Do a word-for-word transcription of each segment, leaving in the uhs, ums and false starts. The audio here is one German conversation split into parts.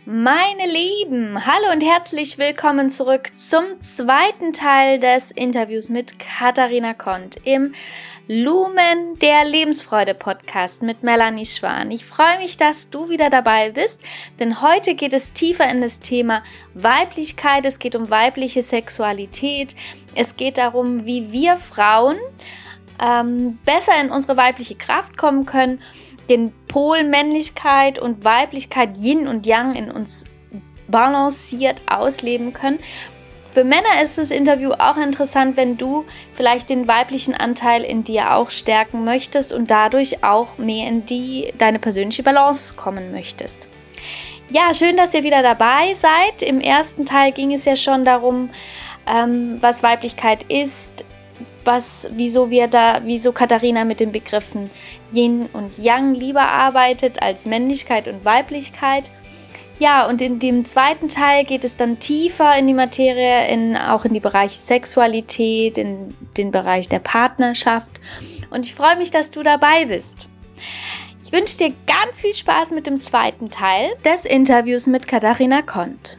Meine Lieben, hallo und herzlich willkommen zurück zum zweiten Teil des Interviews mit Katharina Kont im Lumen der Lebensfreude Podcast mit Melanie Schwan. Ich freue mich, dass du wieder dabei bist, denn heute geht es tiefer in das Thema Weiblichkeit, es geht um weibliche Sexualität, es geht darum, wie wir Frauen ähm, besser in unsere weibliche Kraft kommen können, den Pol Männlichkeit und Weiblichkeit Yin und Yang in uns balanciert ausleben können. Für Männer ist das Interview auch interessant, wenn du vielleicht den weiblichen Anteil in dir auch stärken möchtest und dadurch auch mehr in die deine persönliche Balance kommen möchtest. Ja, schön, dass ihr wieder dabei seid. Im ersten Teil ging es ja schon darum, ähm, was Weiblichkeit ist, was, wieso wir da, wieso Katharina mit den Begriffen Yin und Yang lieber arbeitet als Männlichkeit und Weiblichkeit. Ja, und in dem zweiten Teil geht es dann tiefer in die Materie, in, auch in die Bereiche Sexualität, in den Bereich der Partnerschaft. Und ich freue mich, dass du dabei bist. Ich wünsche dir ganz viel Spaß mit dem zweiten Teil des Interviews mit Katharina Kont.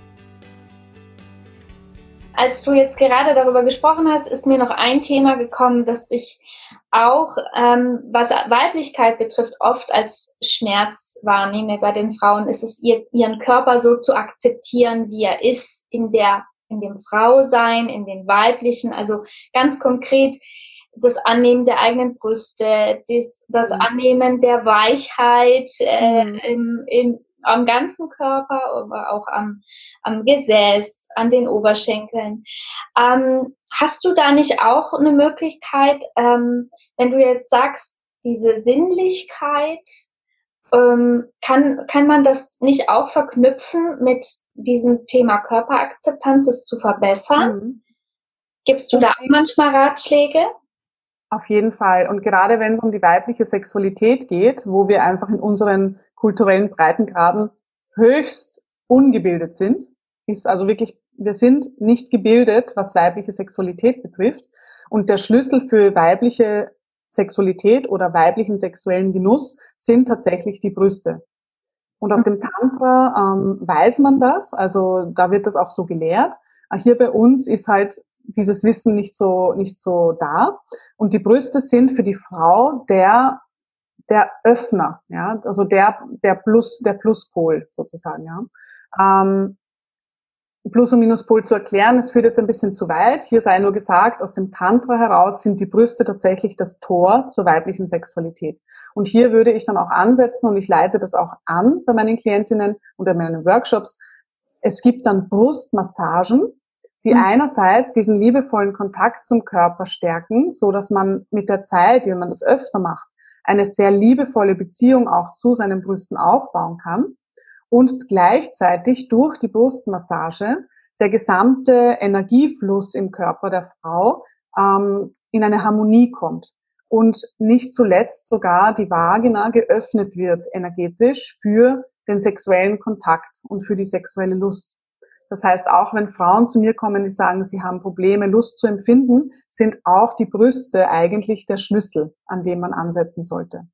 Als du jetzt gerade darüber gesprochen hast, ist mir noch ein Thema gekommen, das ich auch, ähm, was Weiblichkeit betrifft, oft als Schmerz wahrnehme. Bei den Frauen ist es, ihr, ihren Körper so zu akzeptieren, wie er ist, in der, in dem Frausein, in den Weiblichen, also ganz konkret das Annehmen der eigenen Brüste, das, das mhm. Annehmen der Weichheit äh, mhm. im, im am ganzen Körper, aber auch am, am Gesäß, an den Oberschenkeln. Ähm, hast du da nicht auch eine Möglichkeit, ähm, wenn du jetzt sagst, diese Sinnlichkeit, ähm, kann, kann man das nicht auch verknüpfen mit diesem Thema Körperakzeptanz, es zu verbessern? Mhm. Gibst du da auch manchmal Ratschläge? Auf jeden Fall. Und gerade wenn es um die weibliche Sexualität geht, wo wir einfach in unseren kulturellen Breitengraden höchst ungebildet sind, ist also wirklich, wir sind nicht gebildet, was weibliche Sexualität betrifft. Und der Schlüssel für weibliche Sexualität oder weiblichen sexuellen Genuss sind tatsächlich die Brüste. Und aus dem Tantra ähm, weiß man das, also da wird das auch so gelehrt. Hier bei uns ist halt dieses Wissen nicht so, nicht so da. Und die Brüste sind für die Frau der, der Öffner, ja, also der, der Plus, der Pluspol sozusagen, ja. Ähm, Plus- und Minuspol zu erklären, es führt jetzt ein bisschen zu weit. Hier sei nur gesagt, aus dem Tantra heraus sind die Brüste tatsächlich das Tor zur weiblichen Sexualität. Und hier würde ich dann auch ansetzen, und ich leite das auch an bei meinen Klientinnen und in meinen Workshops. Es gibt dann Brustmassagen, die mhm. einerseits diesen liebevollen Kontakt zum Körper stärken, so dass man mit der Zeit, wenn man das öfter macht, eine sehr liebevolle Beziehung auch zu seinen Brüsten aufbauen kann und gleichzeitig durch die Brustmassage der gesamte Energiefluss im Körper der Frau ähm, in eine Harmonie kommt und nicht zuletzt sogar die Vagina geöffnet wird energetisch für den sexuellen Kontakt und für die sexuelle Lust. Das heißt, auch wenn Frauen zu mir kommen, die sagen, sie haben Probleme, Lust zu empfinden, sind auch die Brüste eigentlich der Schlüssel, an dem man ansetzen sollte.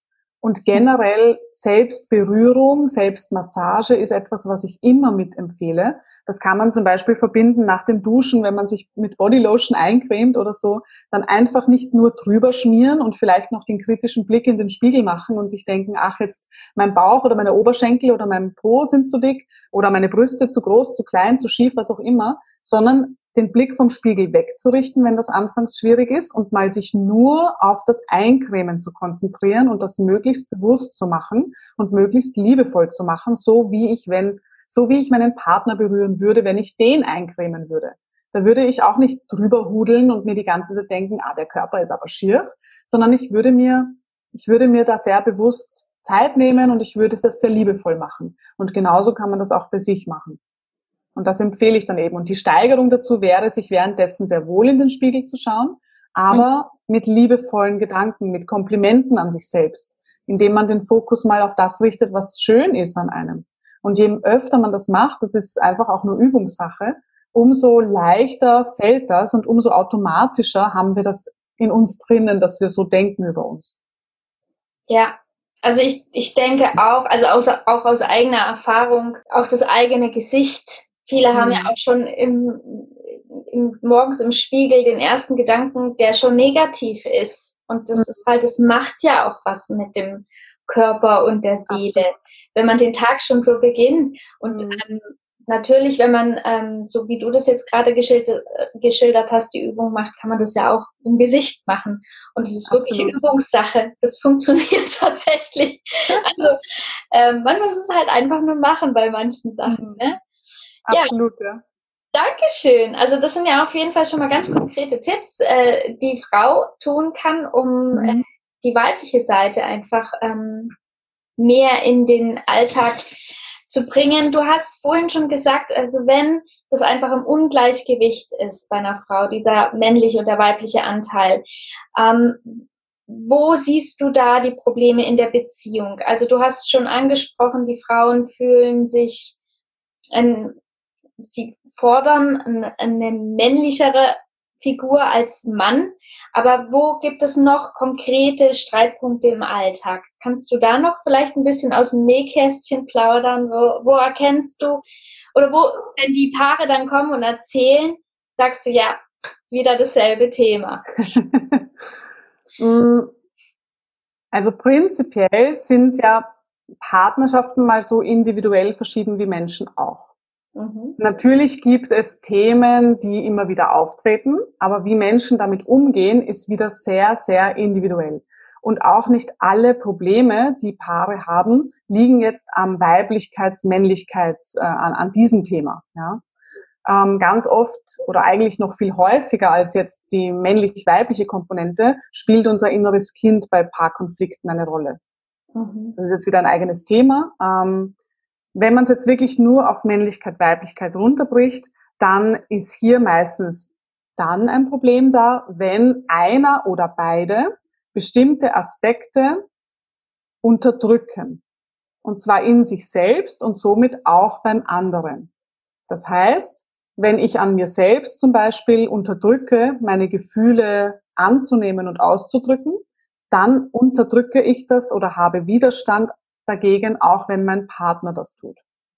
Und generell Selbstberührung, Selbstmassage ist etwas, was ich immer mitempfehle. Das kann man zum Beispiel verbinden nach dem Duschen, wenn man sich mit Bodylotion eincremt oder so, dann einfach nicht nur drüber schmieren und vielleicht noch den kritischen Blick in den Spiegel machen und sich denken, ach, jetzt mein Bauch oder meine Oberschenkel oder mein Po sind zu dick oder meine Brüste zu groß, zu klein, zu schief, was auch immer, sondern den Blick vom Spiegel wegzurichten, wenn das anfangs schwierig ist, und mal sich nur auf das Eincremen zu konzentrieren und das möglichst bewusst zu machen und möglichst liebevoll zu machen, so wie ich, wenn, so wie ich meinen Partner berühren würde, wenn ich den eincremen würde. Da würde ich auch nicht drüber hudeln und mir die ganze Zeit denken, ah, der Körper ist aber schier, sondern ich würde mir, ich würde mir da sehr bewusst Zeit nehmen und ich würde es sehr liebevoll machen. Und genauso kann man das auch bei sich machen. Und das empfehle ich dann eben. Und die Steigerung dazu wäre, sich währenddessen sehr wohl in den Spiegel zu schauen, aber mit liebevollen Gedanken, mit Komplimenten an sich selbst, indem man den Fokus mal auf das richtet, was schön ist an einem. Und je öfter man das macht, das ist einfach auch nur Übungssache, umso leichter fällt das und umso automatischer haben wir das in uns drinnen, dass wir so denken über uns. Ja, Also ich, ich denke auch, also aus, auch aus eigener Erfahrung, auch das eigene Gesicht. Viele mhm. haben ja auch schon im, im, morgens im Spiegel den ersten Gedanken, der schon negativ ist. Und das mhm. ist halt, das macht ja auch was mit dem Körper und der Seele, Absolut. Wenn man den Tag schon so beginnt. Und mhm. ähm, natürlich, wenn man, ähm, so wie du das jetzt gerade geschildert, geschildert hast, die Übung macht, kann man das ja auch im Gesicht machen. Und es ist Absolut. Wirklich Übungssache. Das funktioniert tatsächlich. Also ähm, man muss es halt einfach nur machen bei manchen Sachen. Ne? Absolut, ja. ja. Dankeschön. Also das sind ja auf jeden Fall schon mal ganz konkrete Tipps, äh, die Frau tun kann, um mhm. äh, die weibliche Seite einfach ähm, mehr in den Alltag zu bringen. Du hast vorhin schon gesagt, also wenn das einfach im Ungleichgewicht ist bei einer Frau, dieser männliche und der weibliche Anteil, ähm, wo siehst du da die Probleme in der Beziehung? Also du hast schon angesprochen, die Frauen fühlen sich, ein, sie fordern eine, eine männlichere Figur als Mann, aber wo gibt es noch konkrete Streitpunkte im Alltag? Kannst du da noch vielleicht ein bisschen aus dem Nähkästchen plaudern? Wo, wo erkennst du, oder wo, wenn die Paare dann kommen und erzählen, sagst du, ja, wieder dasselbe Thema? Also prinzipiell sind ja Partnerschaften mal so individuell verschieden wie Menschen auch. Mhm. Natürlich gibt es Themen, die immer wieder auftreten, aber wie Menschen damit umgehen, ist wieder sehr, sehr individuell. Und auch nicht alle Probleme, die Paare haben, liegen jetzt am Weiblichkeits-, Männlichkeits-, äh, an, an diesem Thema. Ja. Ähm, ganz oft oder eigentlich noch viel häufiger als jetzt die männlich-weibliche Komponente spielt unser inneres Kind bei Paarkonflikten eine Rolle. Mhm. Das ist jetzt wieder ein eigenes Thema. Ähm, Wenn man es jetzt wirklich nur auf Männlichkeit, Weiblichkeit runterbricht, dann ist hier meistens dann ein Problem da, wenn einer oder beide bestimmte Aspekte unterdrücken. Und zwar in sich selbst und somit auch beim anderen. Das heißt, wenn ich an mir selbst zum Beispiel unterdrücke, meine Gefühle anzunehmen und auszudrücken, dann unterdrücke ich das oder habe Widerstand dagegen, auch wenn mein Partner das tut.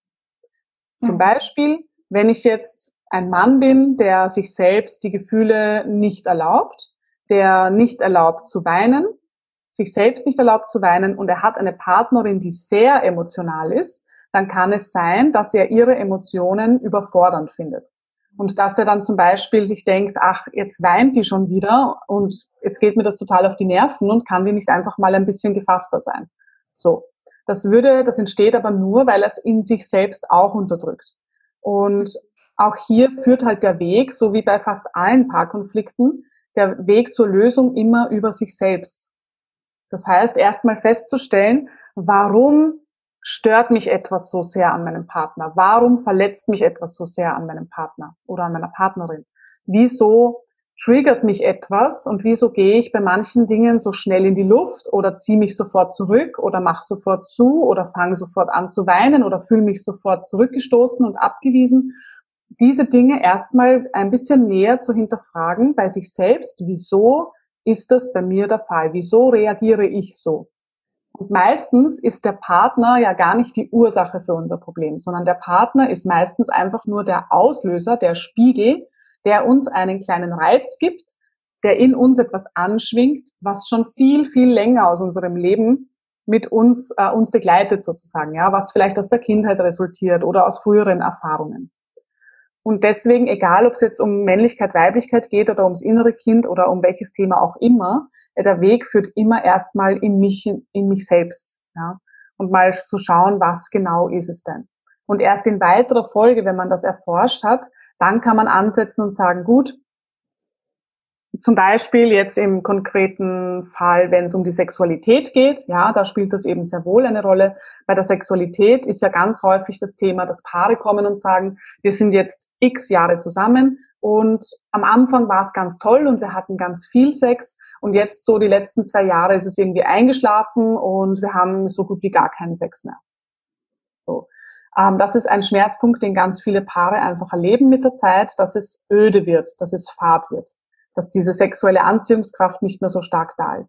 Zum mhm. Beispiel, wenn ich jetzt ein Mann bin, der sich selbst die Gefühle nicht erlaubt, der nicht erlaubt zu weinen, sich selbst nicht erlaubt zu weinen und er hat eine Partnerin, die sehr emotional ist, dann kann es sein, dass er ihre Emotionen überfordernd findet. Und dass er dann zum Beispiel sich denkt, ach, jetzt weint die schon wieder und jetzt geht mir das total auf die Nerven und kann die nicht einfach mal ein bisschen gefasster sein. So. Das würde, das entsteht aber nur, weil er es in sich selbst auch unterdrückt. Und auch hier führt halt der Weg, so wie bei fast allen Paarkonflikten, der Weg zur Lösung immer über sich selbst. Das heißt, erstmal festzustellen, warum stört mich etwas so sehr an meinem Partner? Warum verletzt mich etwas so sehr an meinem Partner oder an meiner Partnerin? Wieso triggert mich etwas und wieso gehe ich bei manchen Dingen so schnell in die Luft oder ziehe mich sofort zurück oder mache sofort zu oder fange sofort an zu weinen oder fühle mich sofort zurückgestoßen und abgewiesen? Diese Dinge erstmal ein bisschen näher zu hinterfragen bei sich selbst. Wieso ist das bei mir der Fall? Wieso reagiere ich so? Und meistens ist der Partner ja gar nicht die Ursache für unser Problem, sondern der Partner ist meistens einfach nur der Auslöser, der Spiegel, der uns einen kleinen Reiz gibt, der in uns etwas anschwingt, was schon viel, viel länger aus unserem Leben mit uns, äh, uns begleitet sozusagen, ja, was vielleicht aus der Kindheit resultiert oder aus früheren Erfahrungen. Und deswegen, egal ob es jetzt um Männlichkeit, Weiblichkeit geht oder ums innere Kind oder um welches Thema auch immer, der Weg führt immer erstmal in mich, in mich selbst, ja, und mal zu schauen, was genau ist es denn. Und erst in weiterer Folge, wenn man das erforscht hat, dann kann man ansetzen und sagen, gut, zum Beispiel jetzt im konkreten Fall, wenn es um die Sexualität geht, ja, da spielt das eben sehr wohl eine Rolle. Bei der Sexualität ist ja ganz häufig das Thema, dass Paare kommen und sagen, wir sind jetzt x Jahre zusammen und am Anfang war es ganz toll und wir hatten ganz viel Sex und jetzt so die letzten zwei Jahre ist es irgendwie eingeschlafen und wir haben so gut wie gar keinen Sex mehr. So. Ähm, das ist ein Schmerzpunkt, den ganz viele Paare einfach erleben mit der Zeit, dass es öde wird, dass es fad wird, dass diese sexuelle Anziehungskraft nicht mehr so stark da ist.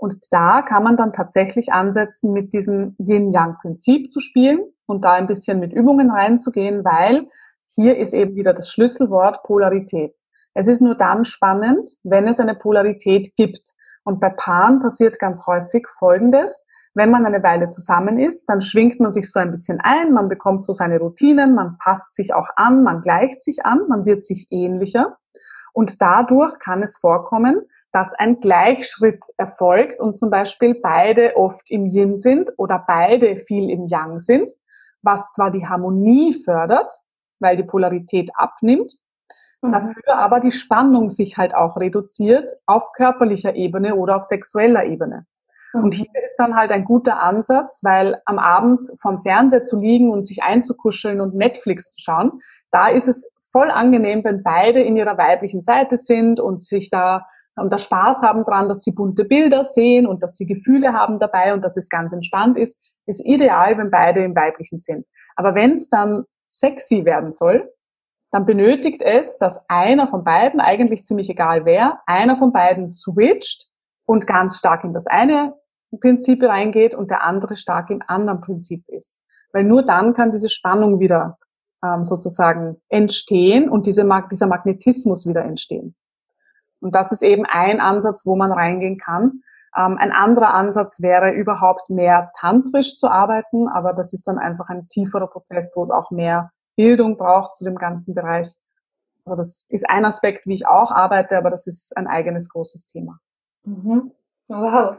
Und da kann man dann tatsächlich ansetzen, mit diesem Yin-Yang-Prinzip zu spielen und da ein bisschen mit Übungen reinzugehen, weil hier ist eben wieder das Schlüsselwort Polarität. Es ist nur dann spannend, wenn es eine Polarität gibt. Und bei Paaren passiert ganz häufig Folgendes: Wenn man eine Weile zusammen ist, dann schwingt man sich so ein bisschen ein, man bekommt so seine Routinen, man passt sich auch an, man gleicht sich an, man wird sich ähnlicher. Und dadurch kann es vorkommen, dass ein Gleichschritt erfolgt und zum Beispiel beide oft im Yin sind oder beide viel im Yang sind, was zwar die Harmonie fördert, weil die Polarität abnimmt, mhm. dafür aber die Spannung sich halt auch reduziert auf körperlicher Ebene oder auf sexueller Ebene. Mhm. Und hier ist dann halt ein guter Ansatz, weil am Abend vorm Fernseher zu liegen und sich einzukuscheln und Netflix zu schauen, da ist es voll angenehm, wenn beide in ihrer weiblichen Seite sind und sich da und da Spaß haben dran, dass sie bunte Bilder sehen und dass sie Gefühle haben dabei und dass es ganz entspannt ist, ist ideal, wenn beide im Weiblichen sind. Aber wenn es dann sexy werden soll, dann benötigt es, dass einer von beiden, eigentlich ziemlich egal wer, einer von beiden switcht und ganz stark in das eine Prinzip reingeht und der andere stark im anderen Prinzip ist. Weil nur dann kann diese Spannung wieder ähm, sozusagen entstehen und diese, dieser Magnetismus wieder entstehen. Und das ist eben ein Ansatz, wo man reingehen kann. Ähm, ein anderer Ansatz wäre, überhaupt mehr tantrisch zu arbeiten, aber das ist dann einfach ein tieferer Prozess, wo es auch mehr Bildung braucht zu dem ganzen Bereich. Also das ist ein Aspekt, wie ich auch arbeite, aber das ist ein eigenes großes Thema. Mhm. Wow.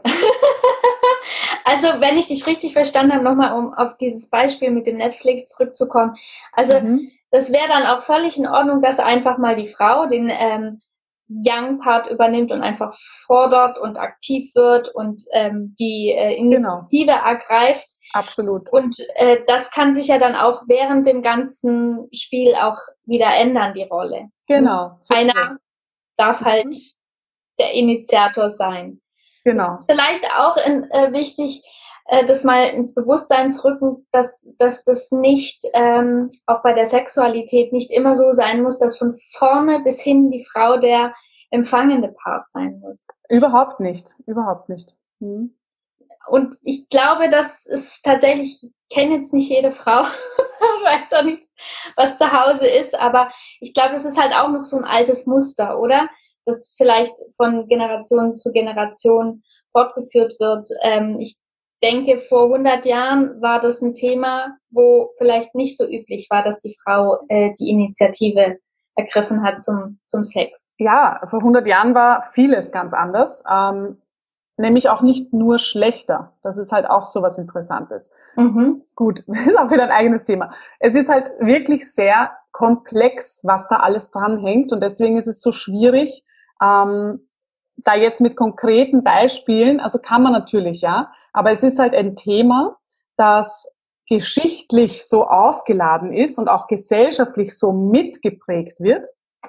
Also, wenn ich dich richtig verstanden habe, nochmal um auf dieses Beispiel mit dem Netflix zurückzukommen. Also, mhm. das wäre dann auch völlig in Ordnung, dass einfach mal die Frau den ähm, Young-Part übernimmt und einfach fordert und aktiv wird und ähm, die äh, Initiative genau. ergreift. Absolut. Und äh, das kann sich ja dann auch während dem ganzen Spiel auch wieder ändern, die Rolle. Genau. So Einer darf halt mhm. der Initiator sein. Genau. Es ist vielleicht auch in, äh, wichtig, äh, das mal ins Bewusstsein zu rücken, dass, dass das nicht, ähm, auch bei der Sexualität nicht immer so sein muss, dass von vorne bis hin die Frau der empfangende Part sein muss. Überhaupt nicht, überhaupt nicht. Mhm. Und ich glaube, das ist tatsächlich, ich kenne jetzt nicht jede Frau, weiß auch nicht, was zu Hause ist, aber ich glaube, es ist halt auch noch so ein altes Muster, oder? Das vielleicht von Generation zu Generation fortgeführt wird. Ähm, ich denke, vor hundert Jahren war das ein Thema, wo vielleicht nicht so üblich war, dass die Frau äh, die Initiative ergriffen hat zum, zum Sex. Ja, vor hundert Jahren war vieles ganz anders. Ähm, nämlich auch nicht nur schlechter. Das ist halt auch so was Interessantes. Mhm. Gut, ist auch wieder ein eigenes Thema. Es ist halt wirklich sehr komplex, was da alles dranhängt und deswegen ist es so schwierig, ähm, da jetzt mit konkreten Beispielen, also kann man natürlich, ja, aber es ist halt ein Thema, das geschichtlich so aufgeladen ist und auch gesellschaftlich so mitgeprägt wird,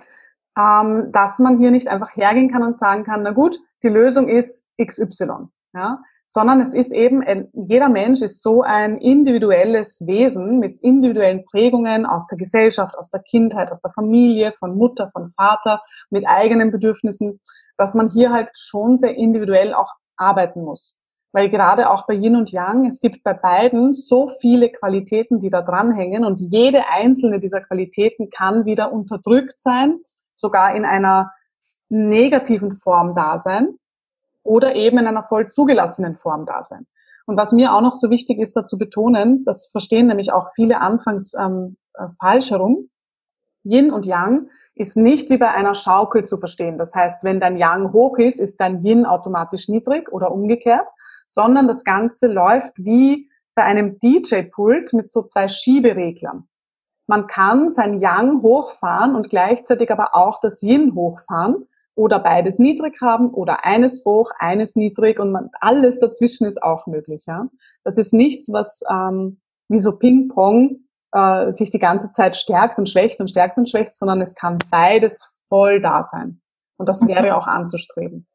ähm, dass man hier nicht einfach hergehen kann und sagen kann, na gut, die Lösung ist X Y, ja, sondern es ist eben, ein, jeder Mensch ist so ein individuelles Wesen mit individuellen Prägungen aus der Gesellschaft, aus der Kindheit, aus der Familie, von Mutter, von Vater, mit eigenen Bedürfnissen, dass man hier halt schon sehr individuell auch arbeiten muss. Weil gerade auch bei Yin und Yang, es gibt bei beiden so viele Qualitäten, die da dranhängen und jede einzelne dieser Qualitäten kann wieder unterdrückt sein, sogar in einer negativen Form da sein oder eben in einer voll zugelassenen Form da sein. Und was mir auch noch so wichtig ist, da zu betonen, das verstehen nämlich auch viele anfangs ähm, äh, falsch herum, Yin und Yang ist nicht wie bei einer Schaukel zu verstehen. Das heißt, wenn dein Yang hoch ist, ist dein Yin automatisch niedrig oder umgekehrt, sondern das Ganze läuft wie bei einem D J-Pult mit so zwei Schiebereglern. Man kann sein Yang hochfahren und gleichzeitig aber auch das Yin hochfahren oder beides niedrig haben oder eines hoch, eines niedrig und man, alles dazwischen ist auch möglich. Ja? Das ist nichts, was ähm, wie so Ping-Pong äh, sich die ganze Zeit stärkt und schwächt und stärkt und schwächt, sondern es kann beides voll da sein. Und das wäre auch anzustreben.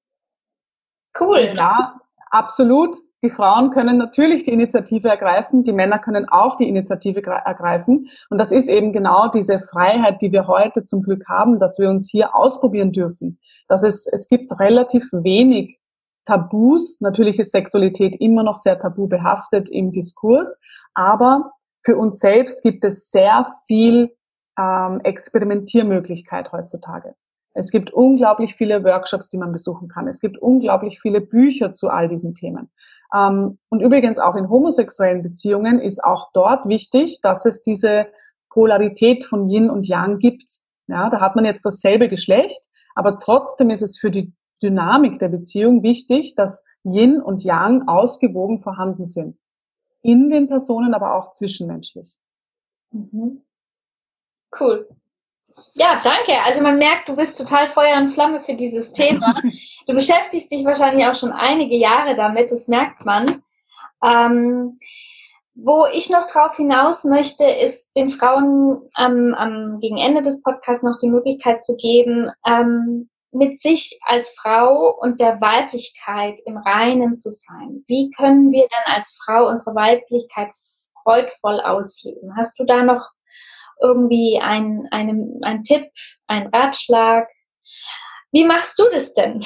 Cool. Ja, absolut. Die Frauen können natürlich die Initiative ergreifen, die Männer können auch die Initiative ergreifen. Und das ist eben genau diese Freiheit, die wir heute zum Glück haben, dass wir uns hier ausprobieren dürfen. Dass es, es gibt relativ wenig Tabus. Natürlich ist Sexualität immer noch sehr tabu behaftet im Diskurs, aber für uns selbst gibt es sehr viel ähm, Experimentiermöglichkeit heutzutage. Es gibt unglaublich viele Workshops, die man besuchen kann. Es gibt unglaublich viele Bücher zu all diesen Themen. Ähm, und übrigens auch in homosexuellen Beziehungen ist auch dort wichtig, dass es diese Polarität von Yin und Yang gibt. Ja, da hat man jetzt dasselbe Geschlecht, aber trotzdem ist es für die Dynamik der Beziehung wichtig, dass Yin und Yang ausgewogen vorhanden sind. In den Personen, aber auch zwischenmenschlich. Mhm. Cool. Ja, danke. Also man merkt, du bist total Feuer und Flamme für dieses Thema. Du beschäftigst dich wahrscheinlich auch schon einige Jahre damit, das merkt man. Ähm, wo ich noch drauf hinaus möchte, ist den Frauen ähm, am, gegen Ende des Podcasts noch die Möglichkeit zu geben, ähm, mit sich als Frau und der Weiblichkeit im Reinen zu sein. Wie können wir dann als Frau unsere Weiblichkeit freudvoll ausleben? Hast du da noch irgendwie ein, einen, ein Tipp, einen Ratschlag? Wie machst du das denn?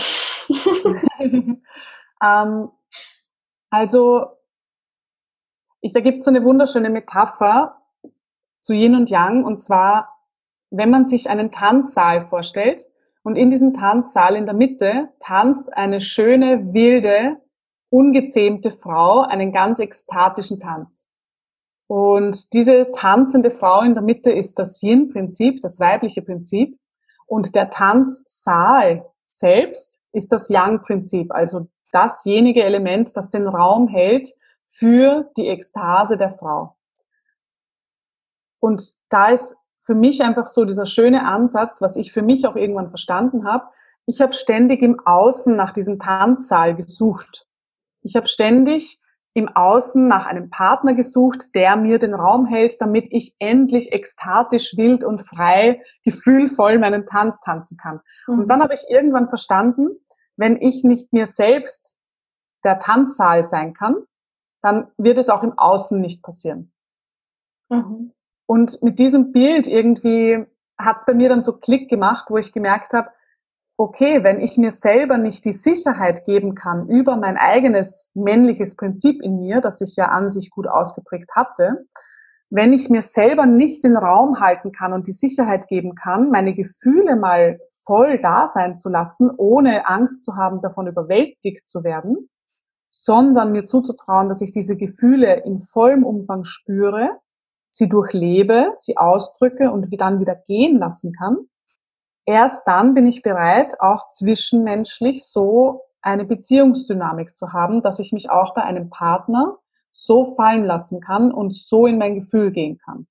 ähm, also, ich, da gibt es so eine wunderschöne Metapher zu Yin und Yang, und zwar, wenn man sich einen Tanzsaal vorstellt und in diesem Tanzsaal in der Mitte tanzt eine schöne, wilde, ungezähmte Frau einen ganz ekstatischen Tanz. Und diese tanzende Frau in der Mitte ist das Yin-Prinzip, das weibliche Prinzip. Und der Tanzsaal selbst ist das Yang-Prinzip, also dasjenige Element, das den Raum hält für die Ekstase der Frau. Und da ist für mich einfach so dieser schöne Ansatz, was ich für mich auch irgendwann verstanden habe. Ich habe ständig im Außen nach diesem Tanzsaal gesucht. Ich habe ständig im Außen nach einem Partner gesucht, der mir den Raum hält, damit ich endlich ekstatisch, wild und frei, gefühlvoll meinen Tanz tanzen kann. Mhm. Und dann habe ich irgendwann verstanden, wenn ich nicht mir selbst der Tanzsaal sein kann, dann wird es auch im Außen nicht passieren. Mhm. Und mit diesem Bild irgendwie hat es bei mir dann so Klick gemacht, wo ich gemerkt habe, okay, wenn ich mir selber nicht die Sicherheit geben kann über mein eigenes männliches Prinzip in mir, das ich ja an sich gut ausgeprägt hatte, wenn ich mir selber nicht den Raum halten kann und die Sicherheit geben kann, meine Gefühle mal voll da sein zu lassen, ohne Angst zu haben, davon überwältigt zu werden, sondern mir zuzutrauen, dass ich diese Gefühle in vollem Umfang spüre, sie durchlebe, sie ausdrücke und dann wieder gehen lassen kann. Erst dann bin ich bereit, auch zwischenmenschlich so eine Beziehungsdynamik zu haben, dass ich mich auch bei einem Partner so fallen lassen kann und so in mein Gefühl gehen kann.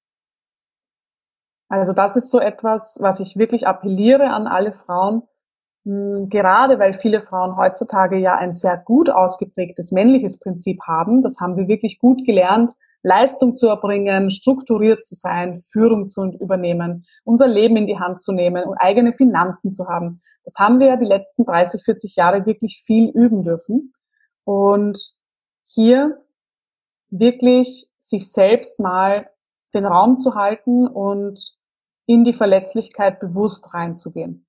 Also das ist so etwas, was ich wirklich appelliere an alle Frauen, gerade weil viele Frauen heutzutage ja ein sehr gut ausgeprägtes männliches Prinzip haben. Das haben wir wirklich gut gelernt, Leistung zu erbringen, strukturiert zu sein, Führung zu übernehmen, unser Leben in die Hand zu nehmen und eigene Finanzen zu haben. Das haben wir ja die letzten dreißig, vierzig Jahre wirklich viel üben dürfen. Und hier wirklich sich selbst mal den Raum zu halten und in die Verletzlichkeit bewusst reinzugehen.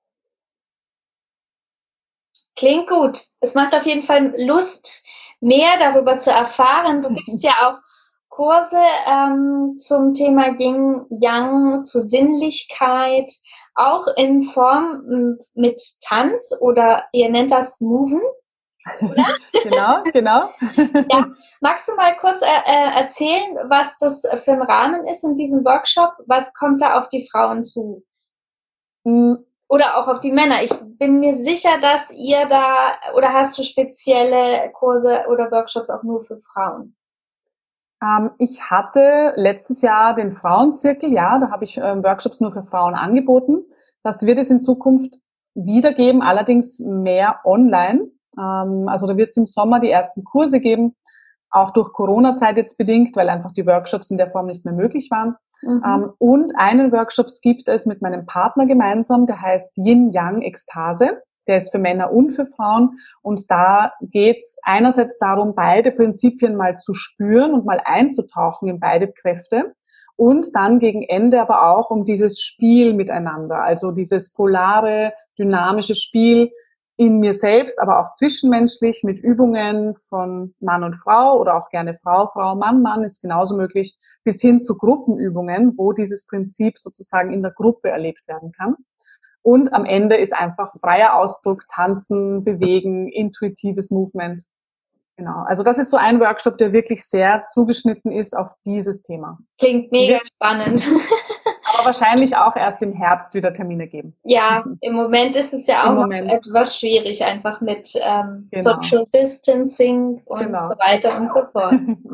Klingt gut. Es macht auf jeden Fall Lust, mehr darüber zu erfahren. Du gibst ja auch Kurse ähm, zum Thema Yin, Yang, zur Sinnlichkeit, auch in Form mit Tanz, oder ihr nennt das Moven, oder? Genau, genau. Ja. Magst du mal kurz äh, erzählen, was das für ein Rahmen ist in diesem Workshop? Was kommt da auf die Frauen zu? Mhm. Oder auch auf die Männer. Ich bin mir sicher, dass ihr da, oder hast du spezielle Kurse oder Workshops auch nur für Frauen? Ähm, ich hatte letztes Jahr den Frauenzirkel, ja, da habe ich ähm, Workshops nur für Frauen angeboten. Das wird es in Zukunft wieder geben, allerdings mehr online. Ähm, also da wird es im Sommer die ersten Kurse geben, auch durch Corona-Zeit jetzt bedingt, weil einfach die Workshops in der Form nicht mehr möglich waren. Mhm. Ähm, und einen Workshop gibt es mit meinem Partner gemeinsam, der heißt Yin-Yang-Ekstase. Der ist für Männer und für Frauen. Und da geht es einerseits darum, beide Prinzipien mal zu spüren und mal einzutauchen in beide Kräfte. Und dann gegen Ende aber auch um dieses Spiel miteinander, also dieses polare, dynamische Spiel, in mir selbst, aber auch zwischenmenschlich mit Übungen von Mann und Frau oder auch gerne Frau, Frau, Mann, Mann ist genauso möglich, bis hin zu Gruppenübungen, wo dieses Prinzip sozusagen in der Gruppe erlebt werden kann. Und am Ende ist einfach freier Ausdruck, Tanzen, Bewegen, intuitives Movement. Genau. Also das ist so ein Workshop, der wirklich sehr zugeschnitten ist auf dieses Thema. Klingt mega spannend. Aber wahrscheinlich auch erst im Herbst wieder Termine geben. Ja, im Moment ist es ja auch noch etwas schwierig, einfach mit ähm, genau. Social Distancing und genau. so weiter und so fort.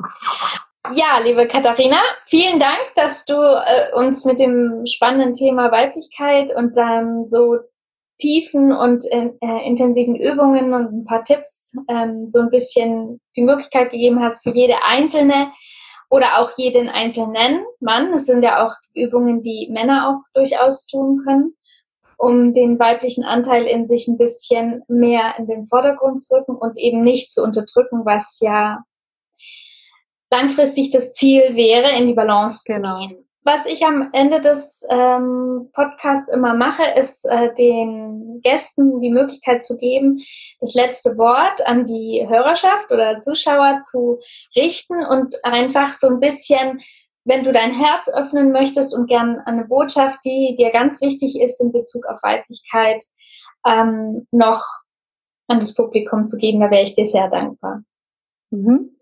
Ja, liebe Katharina, vielen Dank, dass du äh, uns mit dem spannenden Thema Weiblichkeit und dann so tiefen und äh, intensiven Übungen und ein paar Tipps ähm, so ein bisschen die Möglichkeit gegeben hast für jede einzelne oder auch jeden einzelnen Mann. Es sind ja auch Übungen, die Männer auch durchaus tun können, um den weiblichen Anteil in sich ein bisschen mehr in den Vordergrund zu rücken und eben nicht zu unterdrücken, was ja langfristig das Ziel wäre, in die Balance genau. zu gehen. Was ich am Ende des ähm, Podcasts immer mache, ist äh, den Gästen die Möglichkeit zu geben, das letzte Wort an die Hörerschaft oder Zuschauer zu richten und einfach so ein bisschen, wenn du dein Herz öffnen möchtest und gern eine Botschaft, die dir ganz wichtig ist in Bezug auf Weiblichkeit, ähm, noch an das Publikum zu geben, da wäre ich dir sehr dankbar. Mhm.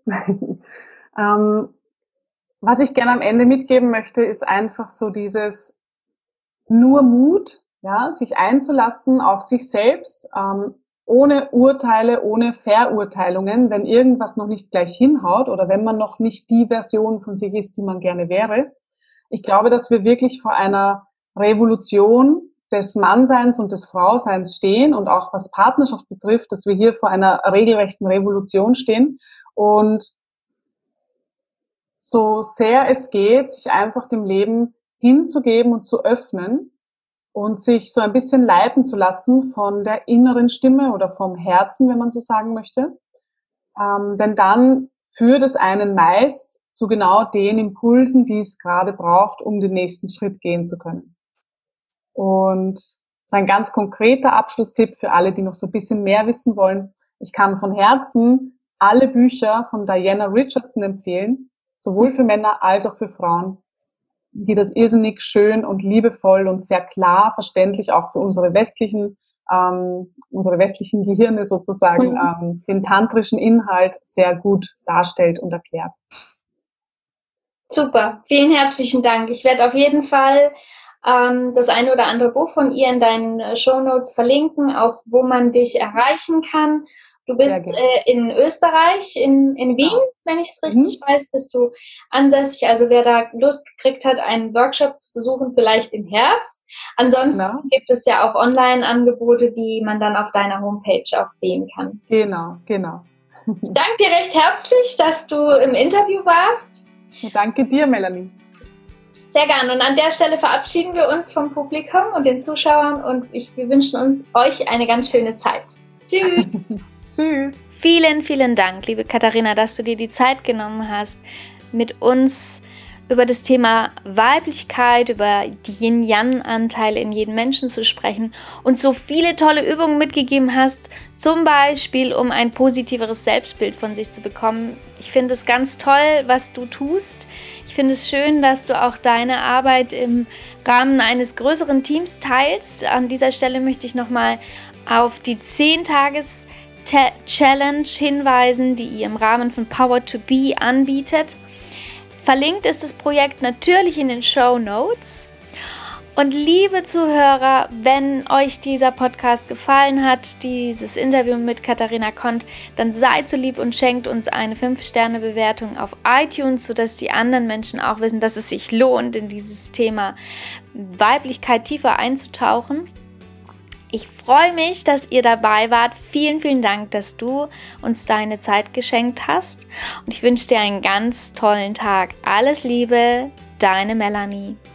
ähm, Was ich gerne am Ende mitgeben möchte, ist einfach so dieses nur Mut, ja, sich einzulassen auf sich selbst, ähm, ohne Urteile, ohne Verurteilungen, wenn irgendwas noch nicht gleich hinhaut oder wenn man noch nicht die Version von sich ist, die man gerne wäre. Ich glaube, dass wir wirklich vor einer Revolution des Mannseins und des Frauseins stehen und auch was Partnerschaft betrifft, dass wir hier vor einer regelrechten Revolution stehen und so sehr es geht, sich einfach dem Leben hinzugeben und zu öffnen und sich so ein bisschen leiten zu lassen von der inneren Stimme oder vom Herzen, wenn man so sagen möchte. Ähm, denn dann führt es einen meist zu genau den Impulsen, die es gerade braucht, um den nächsten Schritt gehen zu können. Und so ein ganz konkreter Abschlusstipp für alle, die noch so ein bisschen mehr wissen wollen. Ich kann von Herzen alle Bücher von Diana Richardson empfehlen, sowohl für Männer als auch für Frauen, die das irrsinnig schön und liebevoll und sehr klar verständlich auch für unsere westlichen, ähm, unsere westlichen Gehirne sozusagen, mhm. ähm, den tantrischen Inhalt sehr gut darstellt und erklärt. Super, vielen herzlichen Dank. Ich werde auf jeden Fall ähm, das eine oder andere Buch von ihr in deinen Shownotes verlinken, auch wo man dich erreichen kann. Du bist äh, in Österreich, in, in Wien, ja. wenn ich es richtig mhm. weiß, bist du ansässig. Also wer da Lust gekriegt hat, einen Workshop zu besuchen, vielleicht im Herbst. Ansonsten ja. gibt es ja auch Online-Angebote, die man dann auf deiner Homepage auch sehen kann. Genau, genau. Ich danke dir recht herzlich, dass du im Interview warst. Danke dir, Melanie. Sehr gerne. Und an der Stelle verabschieden wir uns vom Publikum und den Zuschauern und ich, wir wünschen uns, euch eine ganz schöne Zeit. Tschüss. Tschüss. Vielen, vielen Dank, liebe Katharina, dass du dir die Zeit genommen hast, mit uns über das Thema Weiblichkeit, über die Yin-Yang-Anteile in jedem Menschen zu sprechen und so viele tolle Übungen mitgegeben hast, zum Beispiel, um ein positiveres Selbstbild von sich zu bekommen. Ich finde es ganz toll, was du tust. Ich finde es schön, dass du auch deine Arbeit im Rahmen eines größeren Teams teilst. An dieser Stelle möchte ich nochmal auf die zehn Tages Challenge hinweisen, die ihr im Rahmen von Power to Be anbietet. Verlinkt ist das Projekt natürlich in den Shownotes. Und liebe Zuhörer, wenn euch dieser Podcast gefallen hat, dieses Interview mit Katharina Kont, dann seid so lieb und schenkt uns eine fünf Sterne Bewertung auf iTunes, sodass die anderen Menschen auch wissen, dass es sich lohnt, in dieses Thema Weiblichkeit tiefer einzutauchen. Ich freue mich, dass ihr dabei wart. Vielen, vielen Dank, dass du uns deine Zeit geschenkt hast. Und ich wünsche dir einen ganz tollen Tag. Alles Liebe, deine Melanie.